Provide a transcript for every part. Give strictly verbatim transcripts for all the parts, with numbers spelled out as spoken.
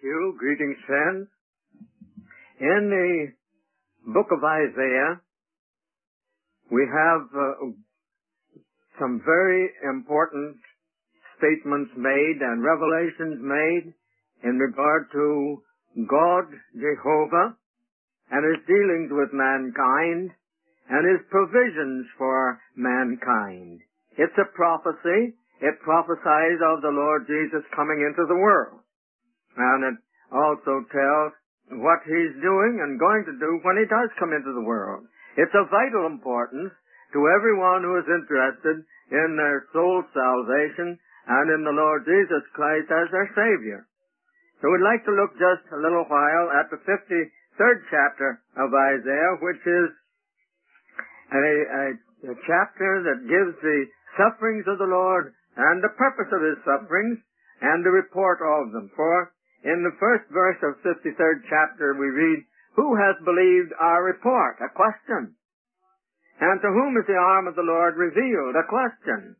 you. Greetings, friends. In the book of Isaiah, we have uh, some very important statements made and revelations made in regard to God, Jehovah, and His dealings with mankind and His provisions for mankind. It's a prophecy. It prophesies of the Lord Jesus coming into the world. And it also tells what He's doing and going to do when He does come into the world. It's of vital importance to everyone who is interested in their soul salvation and in the Lord Jesus Christ as their Savior. So we'd like to look just a little while at the fifty-third chapter of Isaiah, which is a, a, a chapter that gives the sufferings of the Lord and the purpose of His sufferings and the report of them. For in the first verse of fifty-third chapter we read, "Who has believed our report?" A question. "And to whom is the arm of the Lord revealed?" A question.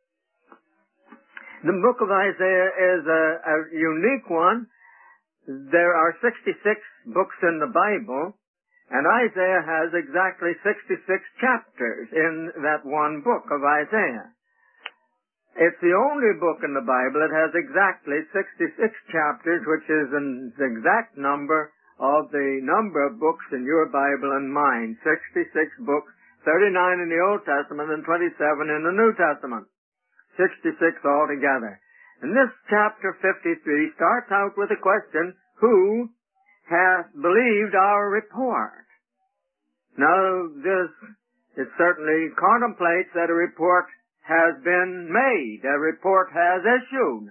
The book of Isaiah is a, a unique one. There are sixty-six books in the Bible, and Isaiah has exactly sixty-six chapters in that one book of Isaiah. It's the only book in the Bible that has exactly sixty-six chapters, which is an exact number of the number of books in your Bible and mine. sixty-six books, thirty-nine in the Old Testament and twenty-seven in the New Testament. sixty-six altogether. And this chapter fifty-three starts out with a question, "Who hath believed our report?" Now, this it certainly contemplates that a report has been made, a report has issued.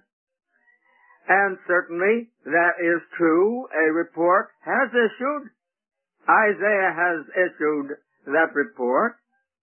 And certainly that is true, a report has issued. Isaiah has issued that report.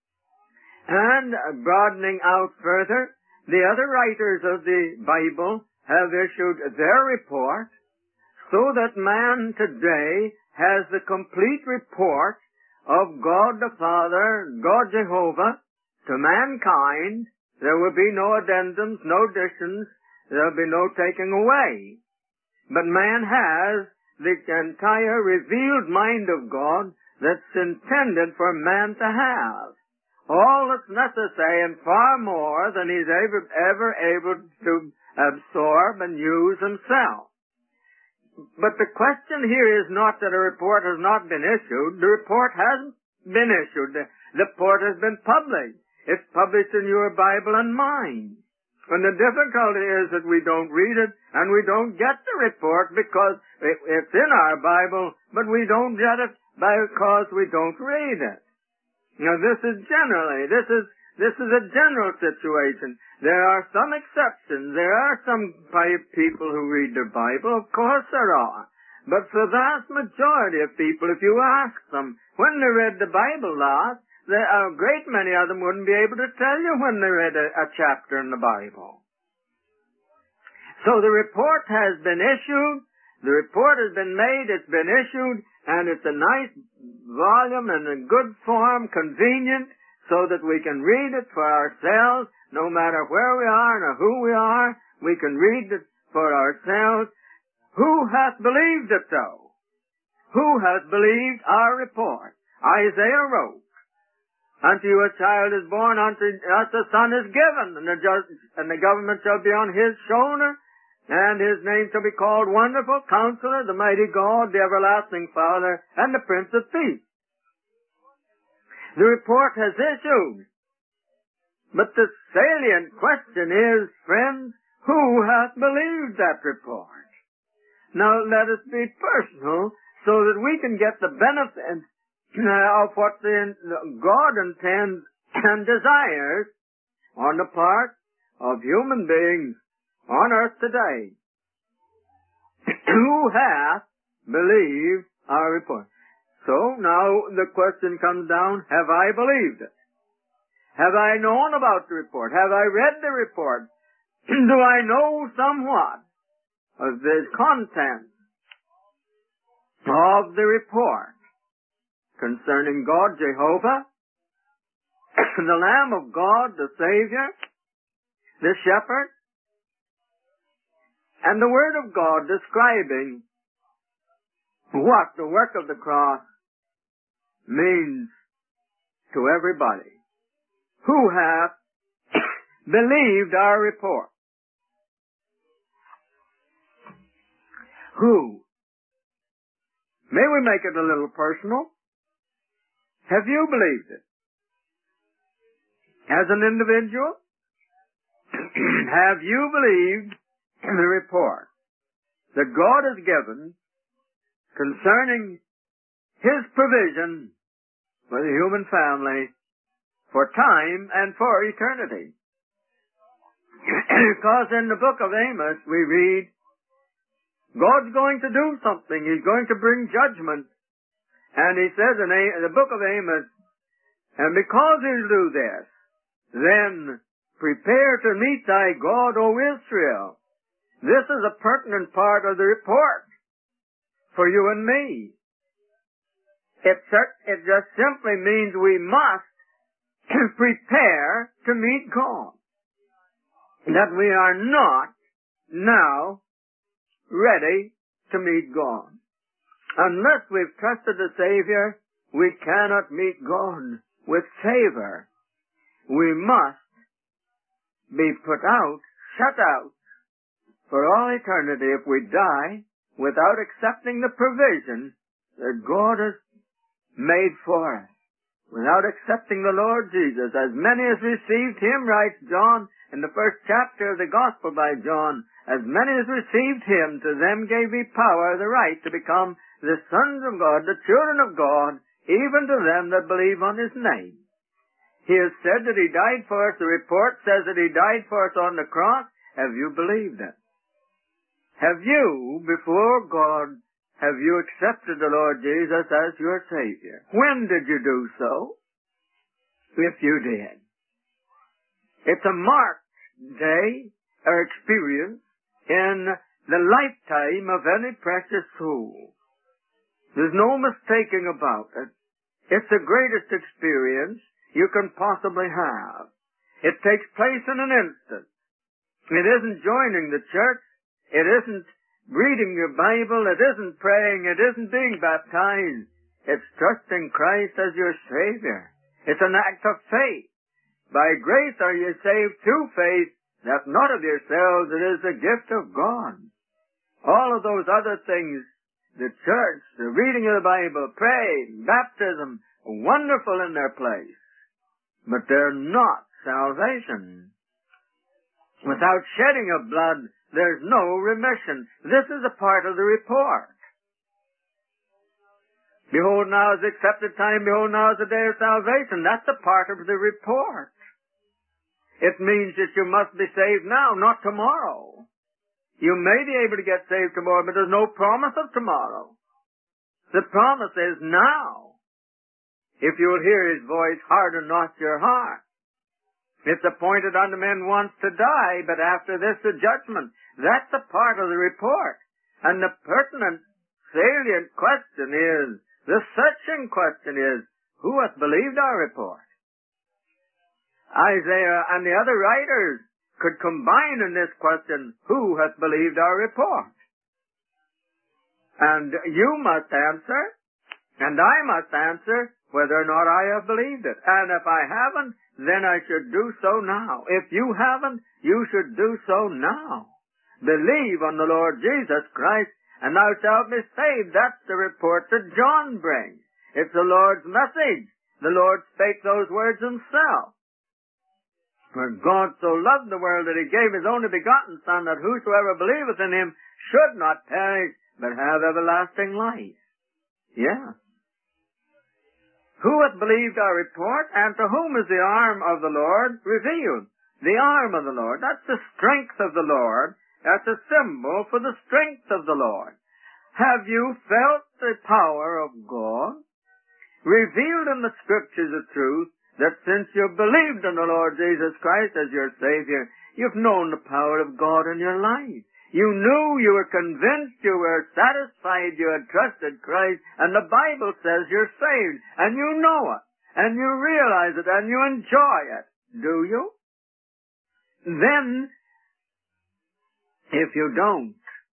And broadening out further, the other writers of the Bible have issued their report, so that man today has the complete report of God the Father, God Jehovah, to mankind. There will be no addendums, no additions, there will be no taking away. But man has the entire revealed mind of God that's intended for man to have. All that's necessary and far more than he's ever, ever able to absorb and use himself. But the question here is not that a report has not been issued. The report has been issued. The report has been published. It's published in your Bible and mine. And the difficulty is that we don't read it and we don't get the report because it's in our Bible, but we don't get it because we don't read it. Now this is generally, this is, this is a general situation. There are some exceptions. There are some people who read the Bible. Of course there are. But for the vast majority of people, if you ask them when they read the Bible last, there are a great many of them wouldn't be able to tell you when they read a, a chapter in the Bible. So the report has been issued, the report has been made, it's been issued, and it's a nice volume and a good form, convenient, so that we can read it for ourselves, no matter where we are or who we are, we can read it for ourselves. Who hath believed it though? Who hath believed our report? Isaiah wrote, "Unto you a child is born, unto us a son is given, and the, just, and the government shall be on his shoulder, and his name shall be called Wonderful, Counselor, the Mighty God, the Everlasting Father, and the Prince of Peace." The report has issued. But the salient question is, friends, who hath believed that report? Now let us be personal so that we can get the benefit of what the, God intends and desires on the part of human beings on earth today. Who hath believed our report? So now the question comes down, have I believed it? Have I known about the report? Have I read the report? Do I know somewhat of the content of the report concerning God, Jehovah, the Lamb of God, the Savior, the Shepherd, and the Word of God describing what the work of the cross means to everybody who have believed our report. Who? May we make it a little personal? Have you believed it? As an individual? Have you believed the report that God has given concerning His provision for the human family for time and for eternity? Because in the book of Amos we read, God's going to do something. He's going to bring judgment. And He says in the book of Amos, and because He'll do this, then prepare to meet thy God, O Israel. This is a pertinent part of the report for you and me. It, it just simply means we must prepare to meet God. That we are not now ready to meet God. Unless we've trusted the Savior, we cannot meet God with favor. We must be put out, shut out, for all eternity if we die without accepting the provision that God has made for us. Without accepting the Lord Jesus. As many as received Him, writes John in the first chapter of the Gospel by John, as many as received Him, to them gave He power, the right, to become the sons of God, the children of God, even to them that believe on His name. He has said that He died for us. The report says that He died for us on the cross. Have you believed it? Have you, before God, have you accepted the Lord Jesus as your Savior? When did you do so? If you did. It's a marked day or experience in the lifetime of any precious soul. There's no mistaking about it. It's the greatest experience you can possibly have. It takes place in an instant. It isn't joining the church. It isn't reading your Bible. It isn't praying. It isn't being baptized. It's trusting Christ as your Savior. It's an act of faith. By grace are you saved through faith, that not of yourselves, it is the gift of God. All of those other things, the church, the reading of the Bible, praying, baptism, wonderful in their place. But they're not salvation. Without shedding of blood, there's no remission. This is a part of the report. Behold, now is the accepted time. Behold, now is the day of salvation. That's a part of the report. It means that you must be saved now, not tomorrow. You may be able to get saved tomorrow, but there's no promise of tomorrow. The promise is now. If you'll hear His voice, harden not your heart. It's appointed unto men once to die, but after this the judgment. That's a part of the report. And the pertinent, salient question is, the searching question is, who hath believed our report? Isaiah and the other writers could combine in this question, who hath believed our report? And you must answer, and I must answer, whether or not I have believed it. And if I haven't, then I should do so now. If you haven't, you should do so now. Believe on the Lord Jesus Christ, and thou shalt be saved. That's the report that John brings. It's the Lord's message. The Lord spake those words Himself. For God so loved the world that He gave His only begotten Son, that whosoever believeth in Him should not perish, but have everlasting life. Yeah. Who hath believed our report, and to whom is the arm of the Lord revealed? The arm of the Lord, that's the strength of the Lord. That's a symbol for the strength of the Lord. Have you felt the power of God? Revealed in the Scriptures the truth that since you believed in the Lord Jesus Christ as your Savior, you've known the power of God in your life. You knew, you were convinced, you were satisfied, you had trusted Christ, and the Bible says you're saved, and you know it, and you realize it, and you enjoy it. Do you? Then, if you don't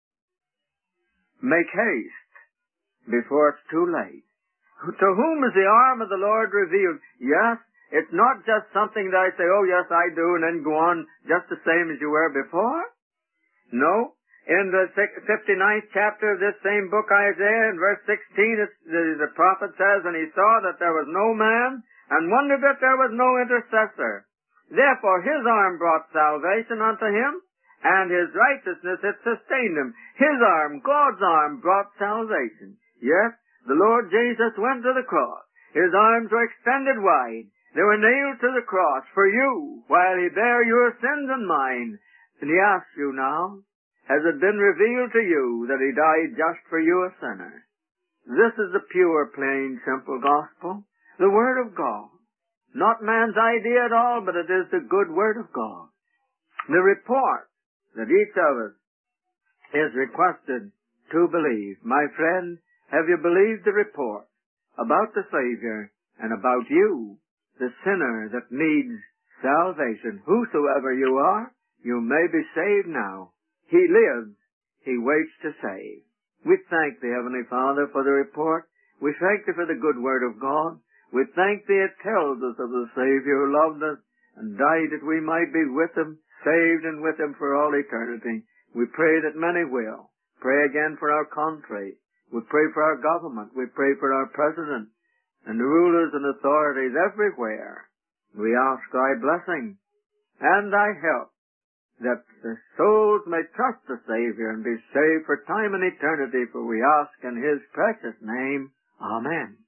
make haste before it's too late. To whom is the arm of the Lord revealed? Yes, it's not just something that I say, oh yes, I do, and then go on just the same as you were before. No. In the fifty-ninth chapter of this same book, Isaiah, in verse sixteen, it's, the, the prophet says, and he saw that there was no man, and wondered that there was no intercessor. Therefore his arm brought salvation unto him, and his righteousness it sustained him. His arm, God's arm, brought salvation. Yes, the Lord Jesus went to the cross. His arms were extended wide. They were nailed to the cross for you, while he bare your sins and mine. And he asks you now, has it been revealed to you that he died just for you, a sinner? This is the pure, plain, simple gospel, the Word of God. Not man's idea at all, but it is the good Word of God. The report that each of us is requested to believe. My friend, have you believed the report about the Savior and about you, the sinner that needs salvation? Whosoever you are, you may be saved now. He lives. He waits to save. We thank the Heavenly Father for the report. We thank Thee for the good Word of God. We thank Thee it tells us of the Savior who loved us and died that we might be with Him, saved and with Him for all eternity. We pray that many will. Pray again for our country. We pray for our government. We pray for our president and the rulers and authorities everywhere. We ask Thy blessing and Thy help, that the souls may trust the Savior and be saved for time and eternity, for we ask in His precious name. Amen.